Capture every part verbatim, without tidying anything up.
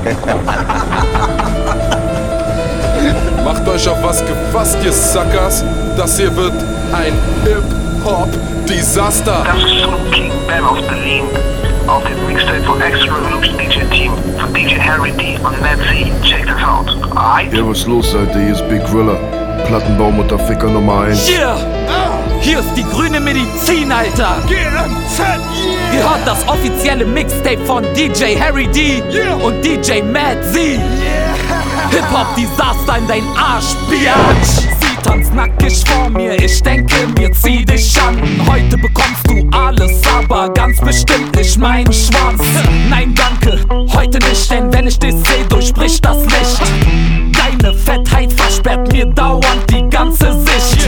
Macht euch auf was gefasst, ihr Suckers. Das hier wird ein Hip-Hop-Desaster. Das ist von King Ben aus Berlin. Auf dem Mixtape von Extra Revolution D J Team von D J Harry D und Mad Z. Check das out. Alright? Ja, was ist los, Alter? Hier ist Big Griller. Plattenbaumutter-Ficker Nummer eins. Yeah! Hier ist die grüne Medizin, Alter! G M Z, yeah! Ihr hört das offizielle Mixtape von D J Harry D yeah. und D J Mad Z. Yeah. Hip-Hop-Desaster in dein Arsch, Biatch! Sie tanzt nackig vor mir, ich denke mir, zieh dich an. Heute bekommst du alles, aber ganz bestimmt nicht meinen Schwanz. Nein, danke, heute nicht, denn wenn ich dich seh, durchbricht das Licht. Deine Fettheit versperrt mir dauernd die ganze Sicht.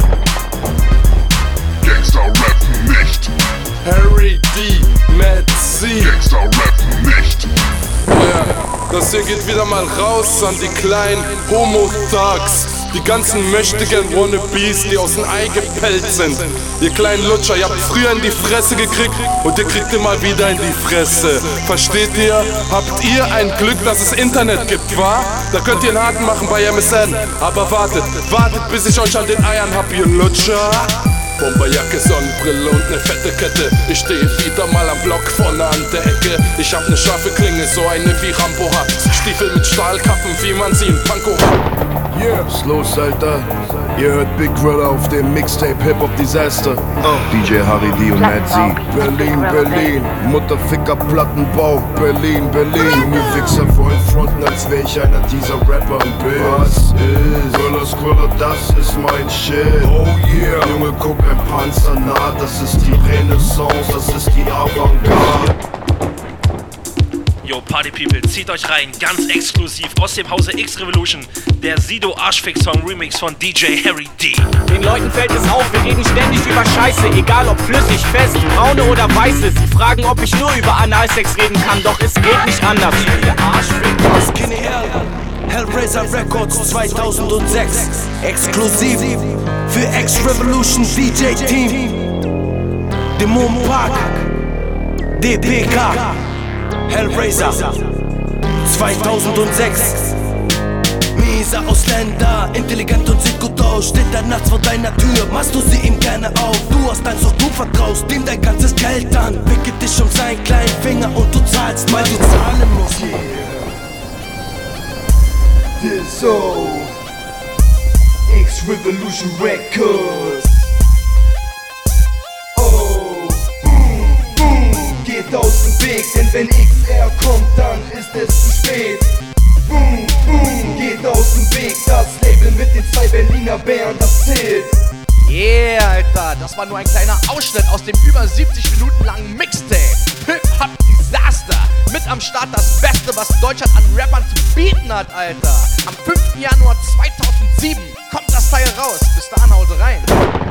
Gangster rappen nicht. Harry D, Mad Z. Gangster rappen nicht. Ja, das hier geht wieder mal raus an die kleinen Homo-Thugs. Die ganzen möchtegern Wannabes, die aus dem Ei gepellt sind. Ihr kleinen Lutscher, ihr habt früher in die Fresse gekriegt und ihr kriegt immer wieder in die Fresse. Versteht ihr? Habt ihr ein Glück, dass es Internet gibt, wa? Da könnt ihr einen Haken machen bei M S N. Aber wartet, wartet, bis ich euch an den Eiern hab, ihr Lutscher. Bomberjacke, Sonnenbrille und ne fette Kette. Ich stehe wieder mal am Block vorne an der Ecke. Ich hab ne scharfe Klinge, so eine wie Rambo hat. Stiefel mit Stahlkappen, wie man sie in Pankow hat. Yeah, was ist los, Alter? Ihr hört Big Griller auf dem Mixtape Hip-Hop-Desaster. Oh. D J Harry D und Mad Z. Berlin, Berlin, Mutterficker, Plattenbau. Berlin, Berlin. Junge Wichser wollen fronten, als wär ich einer dieser Rapper im Bild. Was ist? Griller, Squiller, das ist mein Shit. Oh yeah. Junge, guck, ein Panzer nah, das ist die Renaissance, das ist die Avantgarde. Yo, Party People, zieht euch rein, ganz exklusiv aus dem Hause X Revolution, der Sido Arschfix-Song Remix von D J Harry D. Den Leuten fällt es auf, wir reden ständig über Scheiße, egal ob flüssig, fest, braune oder weiße. Sie fragen, ob ich nur über Analsex reden kann, doch es geht nicht anders. Der Arschfix. Skinny Hell, Hellraiser Records zweitausendsechs, exklusiv für X Revolution D J Team, Demon Park, D P K. Hellraiser zweitausendsechs. Mieser Ausländer, intelligent und sieht gut aus. Steht da nachts vor deiner Tür, machst du sie ihm gerne auf. Du hast Angst, doch du vertraust ihm dein ganzes Geld an. Wickelt dich um seinen kleinen Finger und du zahlst, weil du zahlen musst. This so X Revolution Records. Aus dem Weg, denn wenn X R kommt, dann ist es zu spät. Boom, boom, geht aus dem Weg, das Label mit den zwei Berliner Bären, das zählt. Yeah, Alter, das war nur ein kleiner Ausschnitt aus dem über siebzig Minuten langen Mixtape. Hip-Hop-Desaster. Mit am Start das Beste, was Deutschland an Rappern zu bieten hat, Alter. Am fünften Januar zweitausendsieben kommt das Teil raus. Bis dahin haut rein.